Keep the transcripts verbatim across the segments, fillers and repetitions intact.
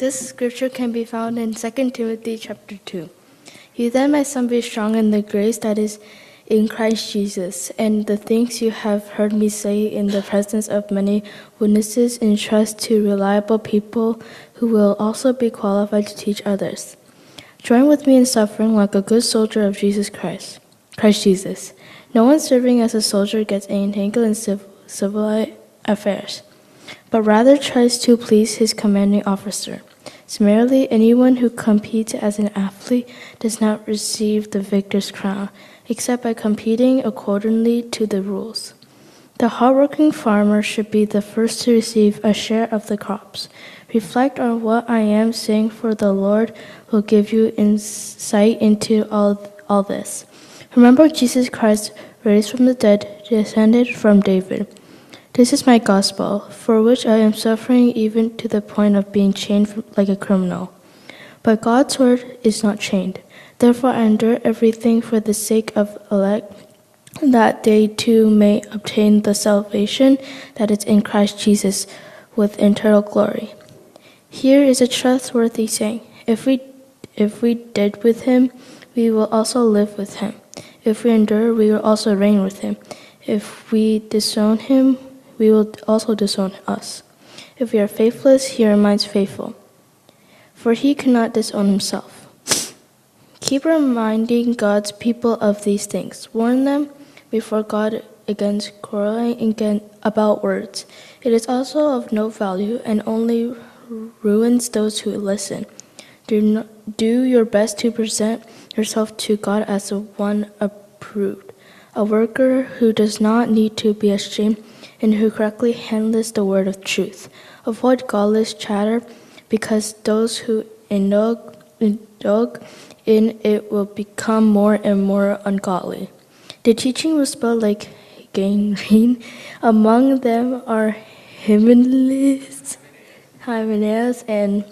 This scripture can be found in Second Timothy chapter two. You then, my son, be strong in the grace that is in Christ Jesus, and the things you have heard me say in the presence of many witnesses entrust to reliable people who will also be qualified to teach others. Join with me in suffering like a good soldier of Jesus Christ, Christ Jesus. No one serving as a soldier gets entangled in civil, civil affairs, but rather tries to please his commanding officer. Similarly, anyone who competes as an athlete does not receive the victor's crown, except by competing accordingly to the rules. The hardworking farmer should be the first to receive a share of the crops. Reflect on what I am saying, for the Lord will give you insight into all, all this. Remember Jesus Christ, raised from the dead, descended from David. This is my gospel, for which I am suffering even to the point of being chained like a criminal. But God's word is not chained. Therefore I endure everything for the sake of elect, that they too may obtain the salvation that is in Christ Jesus with eternal glory. Here is a trustworthy saying: If we, if we dead with him, we will also live with him. If we endure, we will also reign with him. If we disown him, we will also disown us. If we are faithless, he remains faithful, for he cannot disown himself. Keep reminding God's people of these things. Warn them before God against quarreling again about words. It is also of no value and only ruins those who listen. Do, not, do your best to present yourself to God as the one approved, a worker who does not need to be ashamed and who correctly handles the word of truth. Avoid godless chatter, because those who indulge, indulge in it will become more and more ungodly. The teaching will spread like gangrene. Among them are Hymenaeus, Hymenaeus and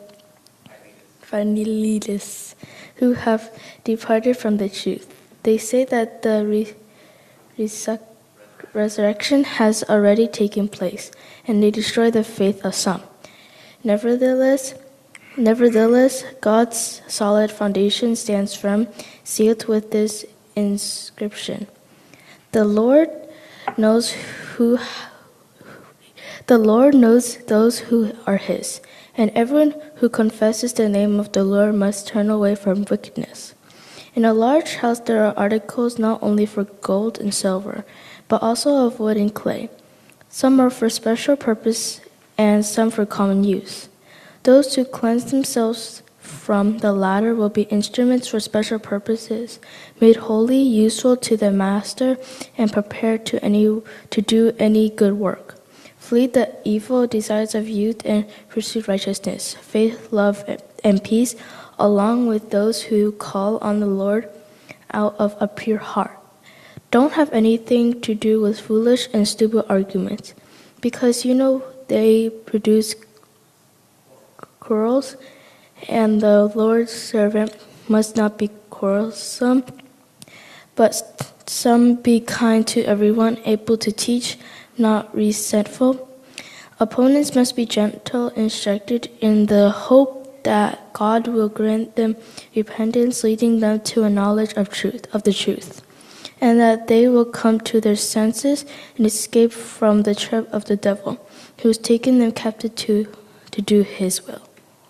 Philetus, who have departed from the truth. They say that the re- resuc- resurrection has already taken place, and they destroy the faith of some. Nevertheless, nevertheless, God's solid foundation stands firm, sealed with this inscription: The Lord knows who. The Lord knows those who are his, and everyone who confesses the name of the Lord must turn away from wickedness. In a large house there are articles not only for gold and silver, but also of wood and clay. Some are for special purpose and some for common use. Those who cleanse themselves from the latter will be instruments for special purposes, made holy, useful to the master, and prepared to any to do any good work. Flee the evil desires of youth and pursue righteousness, faith, love, and peace, along with those who call on the Lord out of a pure heart. Don't have anything to do with foolish and stupid arguments, because you know they produce quarrels, and the Lord's servant must not be quarrelsome, but some be kind to everyone, able to teach, not resentful. Opponents must be gentle, instructed in the hope that God will grant them repentance, leading them to a knowledge of truth, of the truth, and that they will come to their senses and escape from the trap of the devil, who has taken them captive to, to do his will.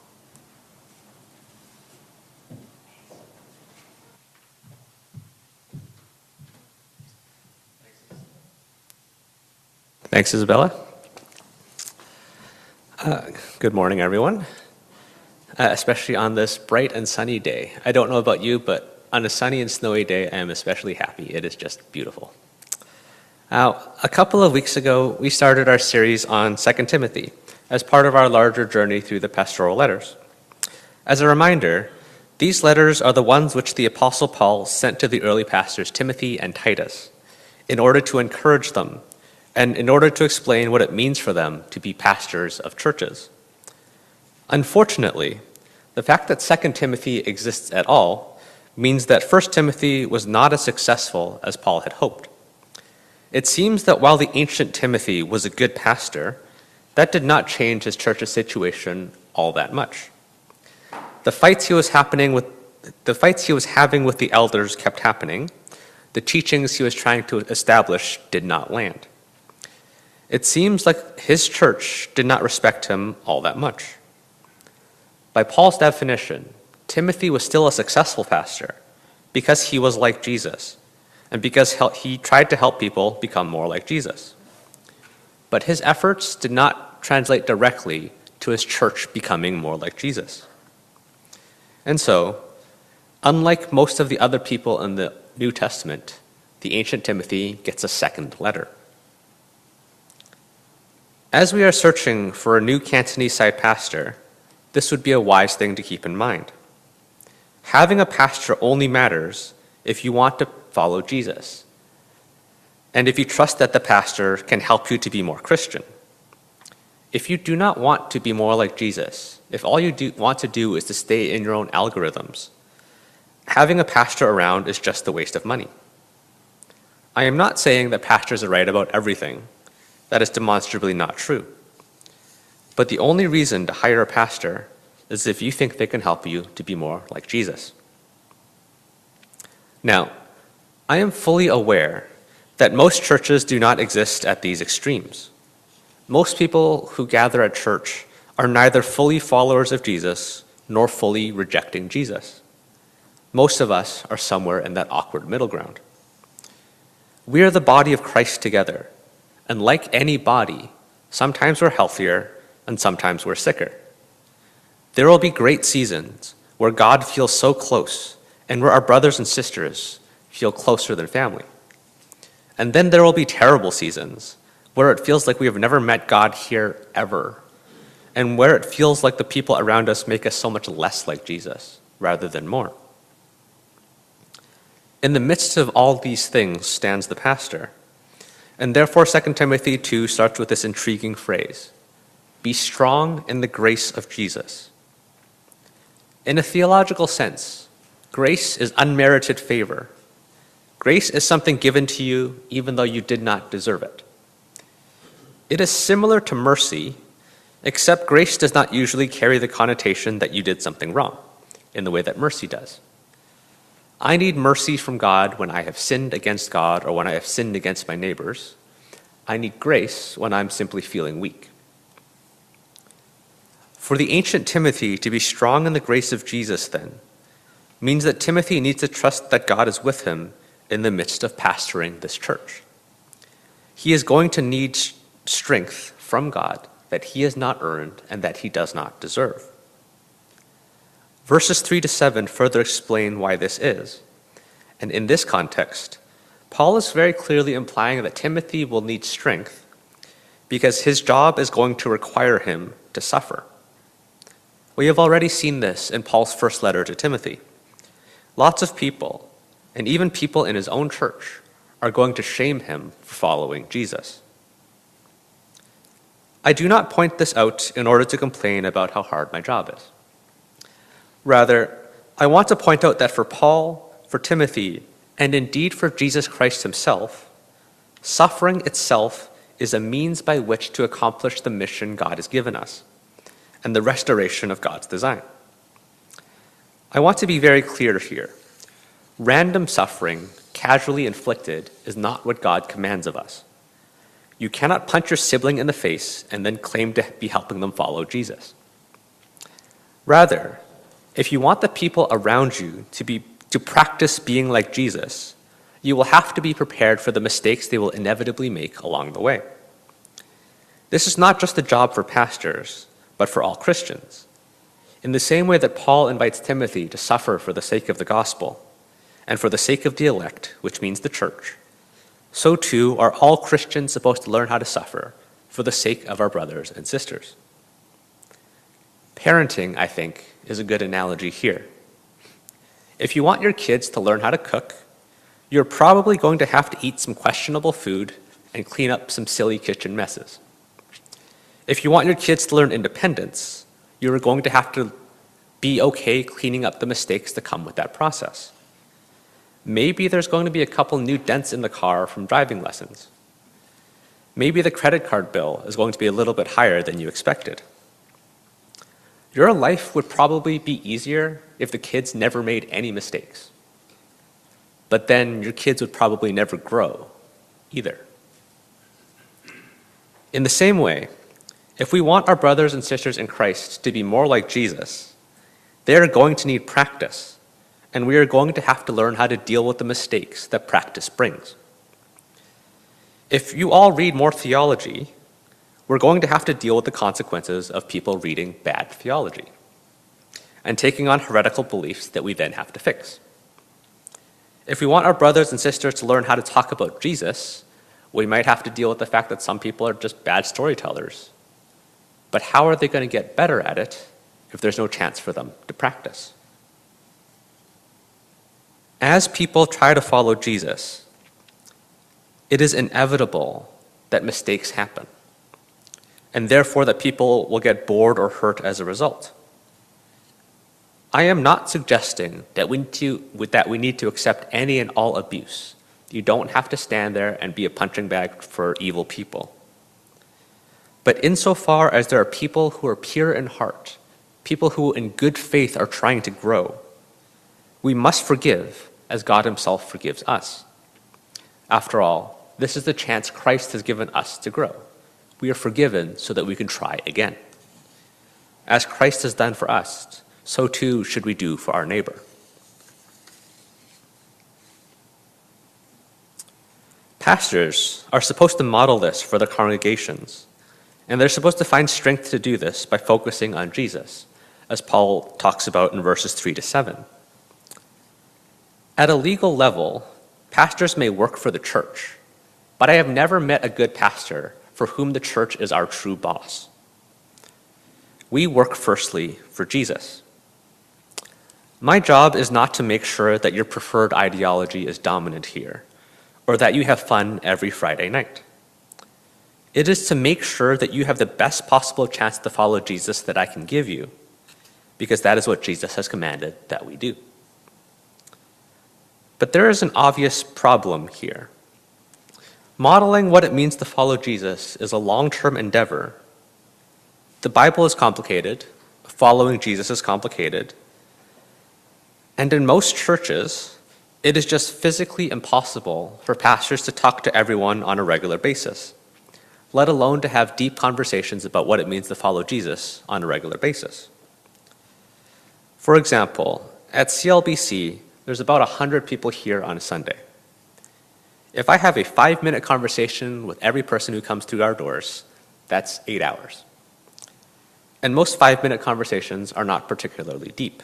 Thanks, Isabella. Uh, good morning, everyone, uh, especially on this bright and sunny day. I don't know about you, but on a sunny and snowy day, I am especially happy. It is just beautiful. Now, a couple of weeks ago, we started our series on Second Timothy as part of our larger journey through the pastoral letters. As a reminder, these letters are the ones which the Apostle Paul sent to the early pastors Timothy and Titus in order to encourage them and in order to explain what it means for them to be pastors of churches. Unfortunately, the fact that Second Timothy exists at all means that First Timothy was not as successful as Paul had hoped. It seems that while the ancient Timothy was a good pastor, that did not change his church's situation all that much. The fights he was happening with the fights he was having with the elders kept happening. The teachings he was trying to establish did not land. It seems like his church did not respect him all that much. By Paul's definition, Timothy was still a successful pastor because he was like Jesus and because he tried to help people become more like Jesus. But his efforts did not translate directly to his church becoming more like Jesus. And so, unlike most of the other people in the New Testament, the ancient Timothy gets a second letter. As we are searching for a new Cantonese side pastor, this would be a wise thing to keep in mind. Having a pastor only matters if you want to follow Jesus, and if you trust that the pastor can help you to be more Christian. If you do not want to be more like Jesus, if all you do want to do is to stay in your own algorithms, having a pastor around is just a waste of money. I am not saying that pastors are right about everything. That is demonstrably not true. But the only reason to hire a pastor is if you think they can help you to be more like Jesus. Now, I am fully aware that most churches do not exist at these extremes. Most people who gather at church are neither fully followers of Jesus nor fully rejecting Jesus. Most of us are somewhere in that awkward middle ground. We are the body of Christ together, and like any body, sometimes we're healthier and sometimes we're sicker. There will be great seasons where God feels so close and where our brothers and sisters feel closer than family. And then there will be terrible seasons where it feels like we have never met God here ever, and where it feels like the people around us make us so much less like Jesus rather than more. In the midst of all these things stands the pastor, and therefore Second Timothy two starts with this intriguing phrase, "Be strong in the grace of Jesus." In a theological sense, grace is unmerited favor. Grace is something given to you even though you did not deserve it. It is similar to mercy, except grace does not usually carry the connotation that you did something wrong, in the way that mercy does. I need mercy from God when I have sinned against God or when I have sinned against my neighbors. I need grace when I'm simply feeling weak. For the ancient Timothy to be strong in the grace of Jesus, then, means that Timothy needs to trust that God is with him in the midst of pastoring this church. He is going to need strength from God that he has not earned and that he does not deserve. Verses three to seven further explain why this is. And in this context, Paul is very clearly implying that Timothy will need strength because his job is going to require him to suffer. We have already seen this in Paul's first letter to Timothy. Lots of people, and even people in his own church, are going to shame him for following Jesus. I do not point this out in order to complain about how hard my job is. Rather, I want to point out that for Paul, for Timothy, and indeed for Jesus Christ himself, suffering itself is a means by which to accomplish the mission God has given us and the restoration of God's design. I want to be very clear here. Random suffering, casually inflicted, is not what God commands of us. You cannot punch your sibling in the face and then claim to be helping them follow Jesus. Rather, if you want the people around you to be to practice being like Jesus, you will have to be prepared for the mistakes they will inevitably make along the way. This is not just a job for pastors, but for all Christians. In the same way that Paul invites Timothy to suffer for the sake of the gospel, and for the sake of the elect, which means the church, so too are all Christians supposed to learn how to suffer for the sake of our brothers and sisters. Parenting, I think, is a good analogy here. If you want your kids to learn how to cook, you're probably going to have to eat some questionable food and clean up some silly kitchen messes. If you want your kids to learn independence, you're going to have to be okay cleaning up the mistakes that come with that process. Maybe there's going to be a couple new dents in the car from driving lessons. Maybe the credit card bill is going to be a little bit higher than you expected. Your life would probably be easier if the kids never made any mistakes. But then your kids would probably never grow either. In the same way, if we want our brothers and sisters in Christ to be more like Jesus, they are going to need practice, and we are going to have to learn how to deal with the mistakes that practice brings. If you all read more theology, we're going to have to deal with the consequences of people reading bad theology and taking on heretical beliefs that we then have to fix. If we want our brothers and sisters to learn how to talk about Jesus, we might have to deal with the fact that some people are just bad storytellers. But how are they going to get better at it if there's no chance for them to practice? As people try to follow Jesus, it is inevitable that mistakes happen, and therefore that people will get bored or hurt as a result. I am not suggesting that we need to, that we need to accept any and all abuse. You don't have to stand there and be a punching bag for evil people. But insofar as there are people who are pure in heart, people who in good faith are trying to grow, we must forgive as God himself forgives us. After all, this is the chance Christ has given us to grow. We are forgiven so that we can try again. As Christ has done for us, so too should we do for our neighbor. Pastors are supposed to model this for their congregations, and they're supposed to find strength to do this by focusing on Jesus, as Paul talks about in verses three to seven. At a legal level, pastors may work for the church, but I have never met a good pastor for whom the church is our true boss. We work firstly for Jesus. My job is not to make sure that your preferred ideology is dominant here, or that you have fun every Friday night. It is to make sure that you have the best possible chance to follow Jesus that I can give you, because that is what Jesus has commanded that we do. But there is an obvious problem here. Modeling what it means to follow Jesus is a long-term endeavor. The Bible is complicated, following Jesus is complicated, and in most churches, it is just physically impossible for pastors to talk to everyone on a regular basis, let alone to have deep conversations about what it means to follow Jesus on a regular basis. For example, at C L B C, there's about one hundred people here on a Sunday. If I have a five-minute conversation with every person who comes through our doors, that's eight hours. And most five-minute conversations are not particularly deep.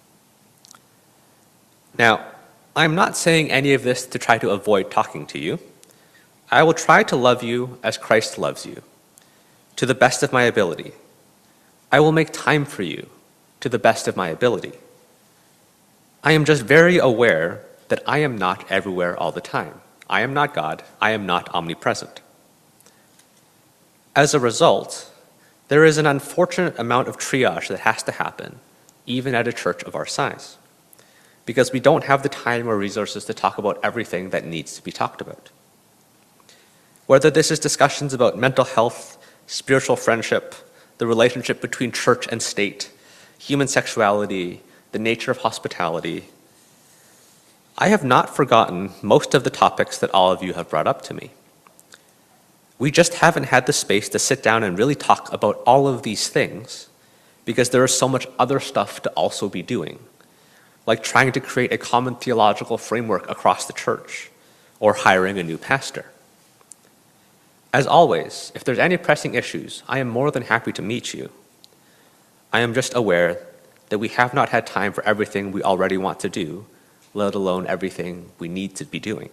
Now, I'm not saying any of this to try to avoid talking to you. I will try to love you as Christ loves you, to the best of my ability. I will make time for you, to the best of my ability. I am just very aware that I am not everywhere all the time. I am not God. I am not omnipresent. As a result, there is an unfortunate amount of triage that has to happen, even at a church of our size, because we don't have the time or resources to talk about everything that needs to be talked about. Whether this is discussions about mental health, spiritual friendship, the relationship between church and state, human sexuality, the nature of hospitality, I have not forgotten most of the topics that all of you have brought up to me. We just haven't had the space to sit down and really talk about all of these things because there is so much other stuff to also be doing, like trying to create a common theological framework across the church or hiring a new pastor. As always, if there's any pressing issues, I am more than happy to meet you. I am just aware that we have not had time for everything we already want to do, let alone everything we need to be doing.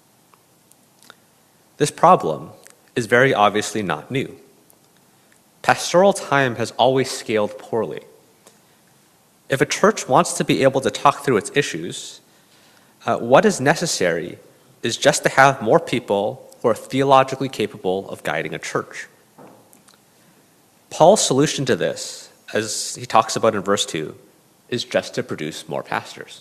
This problem is very obviously not new. Pastoral time has always scaled poorly. If a church wants to be able to talk through its issues, uh, what is necessary is just to have more people who are theologically capable of guiding a church. Paul's solution to this, as he talks about in verse two, is just to produce more pastors.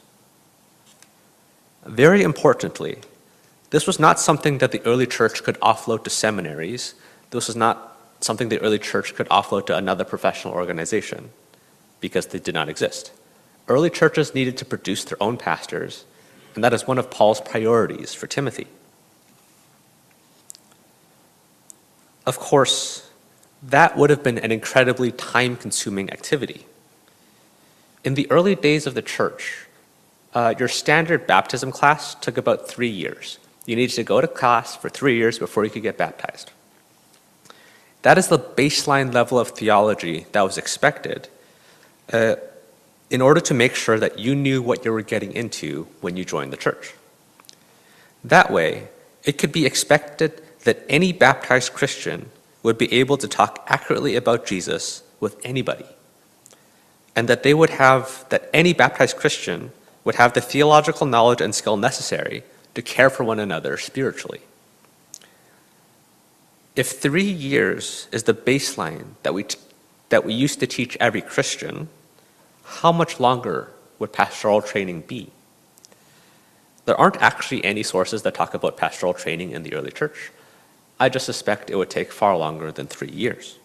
Very importantly, this was not something that the early church could offload to seminaries. This was not something the early church could offload to another professional organization. because they did not exist. Early churches needed to produce their own pastors, and that is one of Paul's priorities for Timothy. Of course, that would have been an incredibly time-consuming activity. In the early days of the church, uh, your standard baptism class took about three years. You needed to go to class for three years before you could get baptized. That is the baseline level of theology that was expected uh, in order to make sure that you knew what you were getting into when you joined the church. That way, it could be expected that any baptized Christian would be able to talk accurately about Jesus with anybody, and that they would have, that any baptized Christian would have the theological knowledge and skill necessary to care for one another spiritually. If three years is the baseline that we, t- that we used to teach every Christian, how much longer would pastoral training be? There aren't actually any sources that talk about pastoral training in the early church. I just suspect it would take far longer than three years.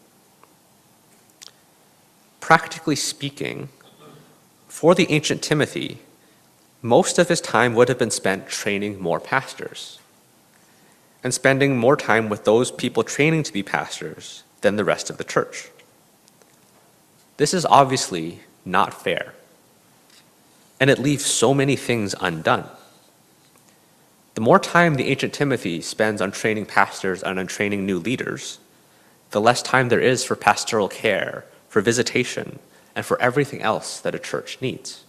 Practically speaking, for the ancient Timothy, most of his time would have been spent training more pastors and spending more time with those people training to be pastors than the rest of the church. This is obviously not fair, and it leaves so many things undone. The more time the ancient Timothy spends on training pastors and on training new leaders, the less time there is for pastoral care, for visitation, and for everything else that a church needs.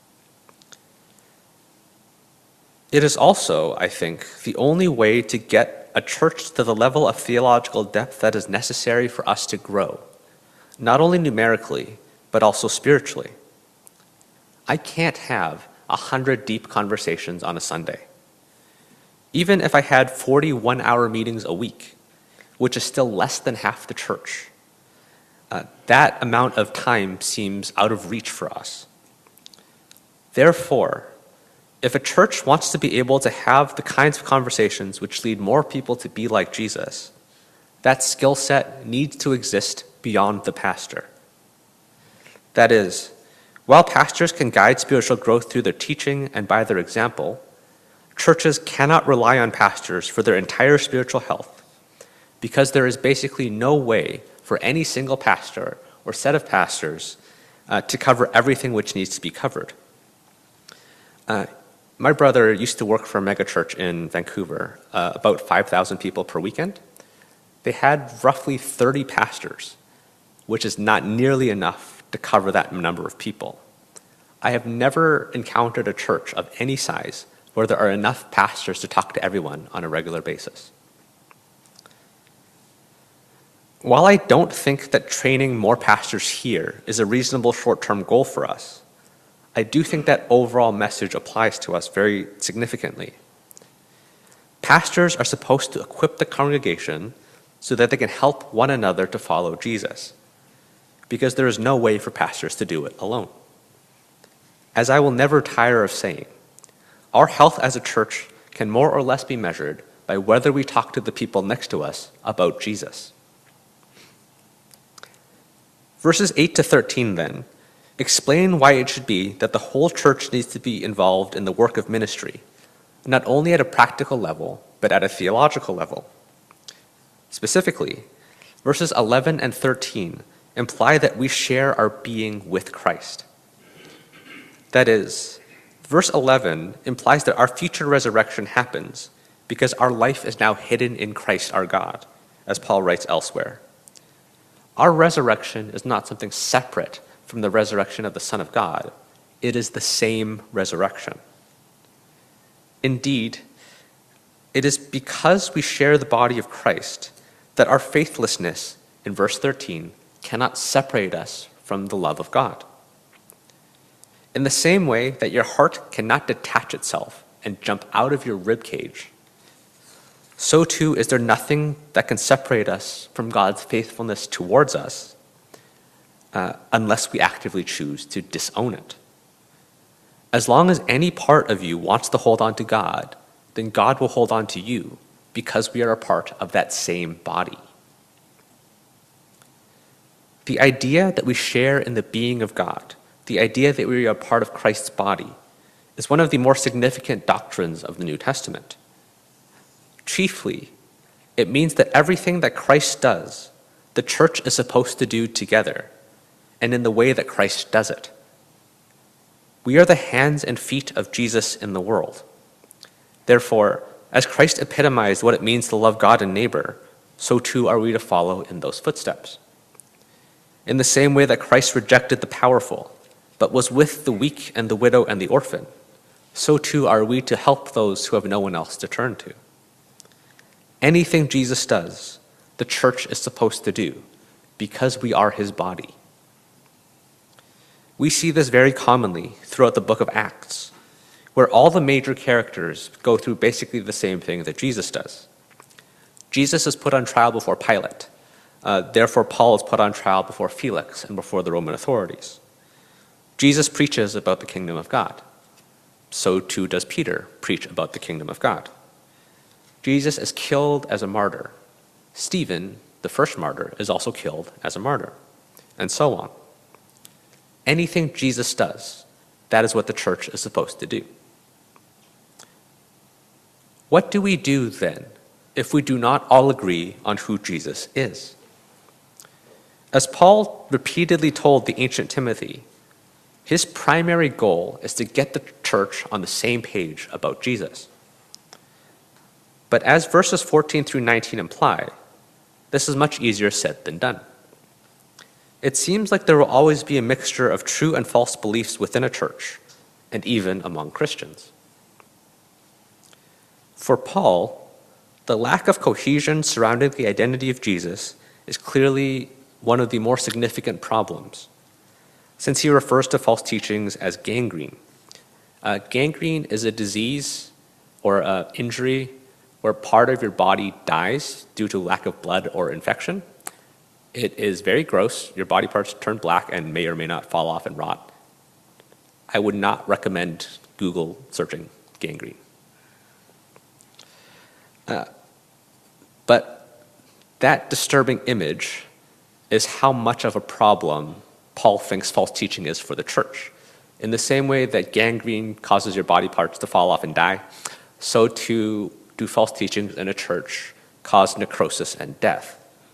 It is also, I think, the only way to get a church to the level of theological depth that is necessary for us to grow, not only numerically, but also spiritually. I can't have a hundred deep conversations on a Sunday. Even if I had forty one-hour meetings a week, which is still less than half the church, uh, that amount of time seems out of reach for us. Therefore, if a church wants to be able to have the kinds of conversations which lead more people to be like Jesus, that skill set needs to exist beyond the pastor. That is, while pastors can guide spiritual growth through their teaching and by their example, churches cannot rely on pastors for their entire spiritual health, because there is basically no way for any single pastor or set of pastors uh, to cover everything which needs to be covered. Uh, my brother used to work for a megachurch in Vancouver, uh, about five thousand people per weekend. They had roughly thirty pastors, which is not nearly enough to cover that number of people. I have never encountered a church of any size where there are enough pastors to talk to everyone on a regular basis. While I don't think that training more pastors here is a reasonable short-term goal for us, I do think that overall message applies to us very significantly. Pastors are supposed to equip the congregation so that they can help one another to follow Jesus, because there is no way for pastors to do it alone. As I will never tire of saying, our health as a church can more or less be measured by whether we talk to the people next to us about Jesus. Verses eight to thirteen, then, explain why it should be that the whole church needs to be involved in the work of ministry, not only at a practical level, but at a theological level. Specifically, verses eleven and thirteen imply that we share our being with Christ. That is, verse eleven implies that our future resurrection happens because our life is now hidden in Christ our God, as Paul writes elsewhere. Our resurrection is not something separate from the resurrection of the Son of God. It is the same resurrection. Indeed, it is because we share the body of Christ that our faithlessness, in verse thirteen, cannot separate us from the love of God. In the same way that your heart cannot detach itself and jump out of your ribcage, so too is there nothing that can separate us from God's faithfulness towards us uh, unless we actively choose to disown it. As long as any part of you wants to hold on to God, then God will hold on to you because we are a part of that same body. The idea that we share in the being of God, the idea that we are part of Christ's body, is one of the more significant doctrines of the New Testament. Chiefly, it means that everything that Christ does, the church is supposed to do together, and in the way that Christ does it. We are the hands and feet of Jesus in the world. Therefore, as Christ epitomized what it means to love God and neighbor, so too are we to follow in those footsteps. In the same way that Christ rejected the powerful, but was with the weak and the widow and the orphan, so too are we to help those who have no one else to turn to. Anything Jesus does, the church is supposed to do, because we are his body. We see this very commonly throughout the book of Acts, where all the major characters go through basically the same thing that Jesus does. Jesus is put on trial before Pilate. Uh, therefore, Paul is put on trial before Felix and before the Roman authorities. Jesus preaches about the kingdom of God. So too does Peter preach about the kingdom of God. Jesus is killed as a martyr. Stephen, the first martyr, is also killed as a martyr, and so on. Anything Jesus does, that is what the church is supposed to do. What do we do then if we do not all agree on who Jesus is? As Paul repeatedly told the ancient Timothy, his primary goal is to get the church on the same page about Jesus. But as verses fourteen through nineteen imply, this is much easier said than done. It seems like there will always be a mixture of true and false beliefs within a church, and even among Christians. For Paul, the lack of cohesion surrounding the identity of Jesus is clearly one of the more significant problems, since he refers to false teachings as gangrene. Uh, gangrene is a disease or an injury where part of your body dies due to lack of blood or infection. It is very gross. Your body parts turn black and may or may not fall off and rot. I would not recommend Google searching gangrene. Uh, but that disturbing image is how much of a problem Paul thinks false teaching is for the church. In the same way that gangrene causes your body parts to fall off and die, so too do false teachings in a church cause necrosis and death.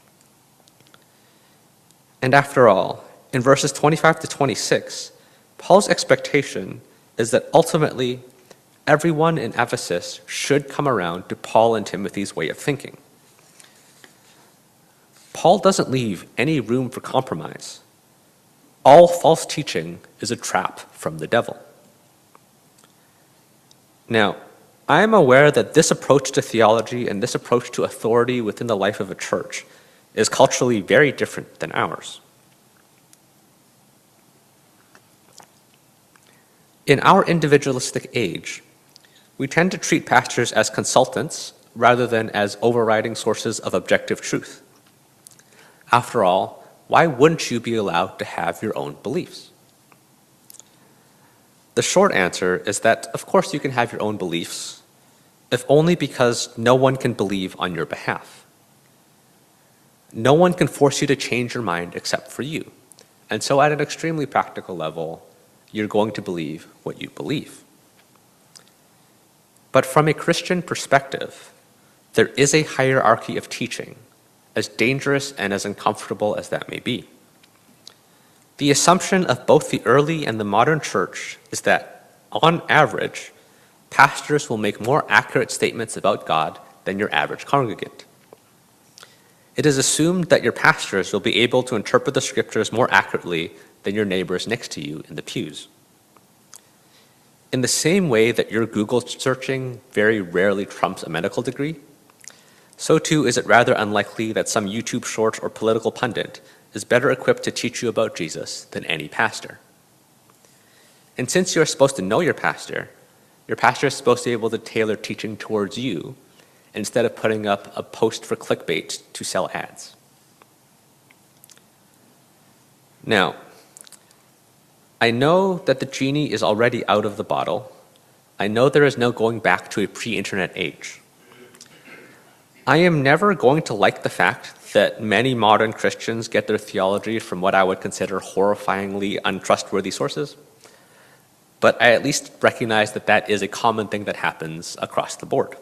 And after all, in verses twenty-five to twenty-six, Paul's expectation is that ultimately everyone in Ephesus should come around to Paul and Timothy's way of thinking. Paul doesn't leave any room for compromise. All false teaching is a trap from the devil. Now, I am aware that this approach to theology and this approach to authority within the life of a church is culturally very different than ours. In our individualistic age, we tend to treat pastors as consultants rather than as overriding sources of objective truth. After all, why wouldn't you be allowed to have your own beliefs? The short answer is that, of course, you can have your own beliefs, if only because no one can believe on your behalf. No one can force you to change your mind except for you. And so at an extremely practical level, you're going to believe what you believe. But from a Christian perspective, there is a hierarchy of teaching, as dangerous and as uncomfortable as that may be. The assumption of both the early and the modern church is that, on average, pastors will make more accurate statements about God than your average congregant. It is assumed that your pastors will be able to interpret the scriptures more accurately than your neighbors next to you in the pews. In the same way that your Google searching very rarely trumps a medical degree, so too is it rather unlikely that some YouTube short or political pundit is better equipped to teach you about Jesus than any pastor. And since you're supposed to know your pastor, your pastor is supposed to be able to tailor teaching towards you instead of putting up a post for clickbait to sell ads. Now, I know that the genie is already out of the bottle. I know there is no going back to a pre-internet age. I am never going to like the fact that many modern Christians get their theology from what I would consider horrifyingly untrustworthy sources, but I at least recognize that that is a common thing that happens across the board.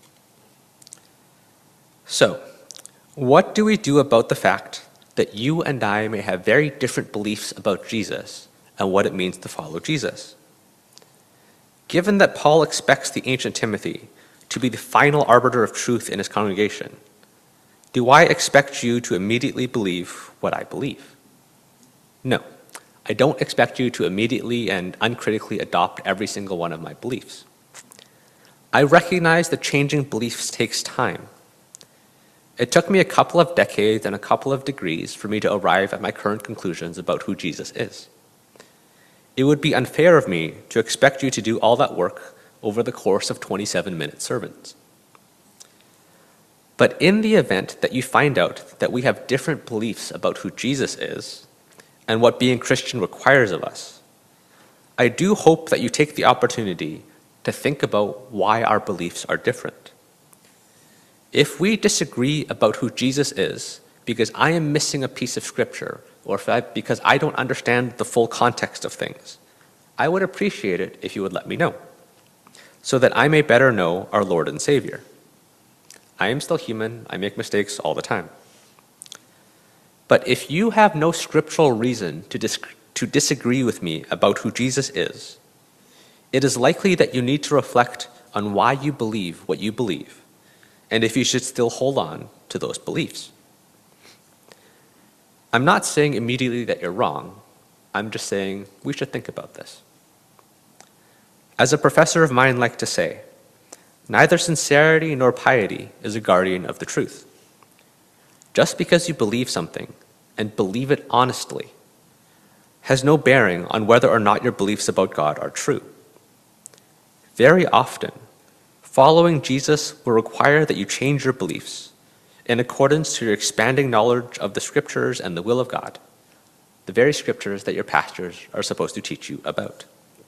So, what do we do about the fact that you and I may have very different beliefs about Jesus and what it means to follow Jesus? Given that Paul expects the ancient Timothy to be the final arbiter of truth in his congregation, do I expect you to immediately believe what I believe? No, I don't expect you to immediately and uncritically adopt every single one of my beliefs. I recognize that changing beliefs takes time. It took me a couple of decades and a couple of degrees for me to arrive at my current conclusions about who Jesus is. It would be unfair of me to expect you to do all that work over the course of twenty-seven minute sermons. But in the event that you find out that we have different beliefs about who Jesus is and what being Christian requires of us, I do hope that you take the opportunity to think about why our beliefs are different. If we disagree about who Jesus is because I am missing a piece of scripture or if I, because I don't understand the full context of things, I would appreciate it if you would let me know, so that I may better know our Lord and Savior. I am still human. I make mistakes all the time. But if you have no scriptural reason to, dis- to disagree with me about who Jesus is, it is likely that you need to reflect on why you believe what you believe, and if you should still hold on to those beliefs. I'm not saying immediately that you're wrong. I'm just saying we should think about this. As a professor of mine liked to say, neither sincerity nor piety is a guardian of the truth. Just because you believe something, and believe it honestly, has no bearing on whether or not your beliefs about God are true. Very often, following Jesus will require that you change your beliefs in accordance to your expanding knowledge of the scriptures and the will of God, the very scriptures that your pastors are supposed to teach you about.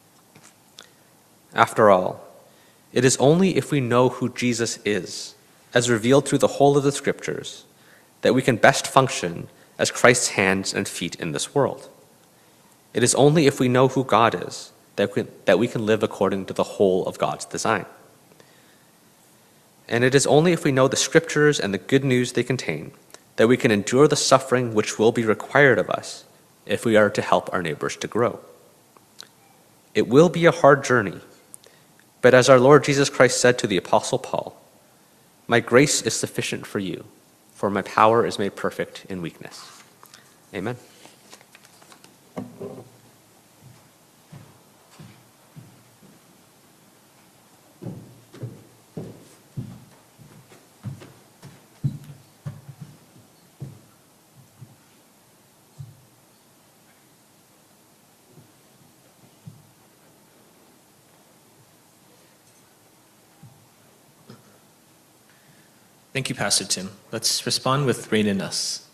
After all, it is only if we know who Jesus is, as revealed through the whole of the scriptures, that we can best function as Christ's hands and feet in this world. It is only if we know who God is that we, that we can live according to the whole of God's design. And it is only if we know the scriptures and the good news they contain that we can endure the suffering which will be required of us if we are to help our neighbors to grow. It will be a hard journey, but as our Lord Jesus Christ said to the Apostle Paul, "My grace is sufficient for you, for my power is made perfect in weakness." Amen. Thank you, Pastor Tim. Let's respond with Rain in Us.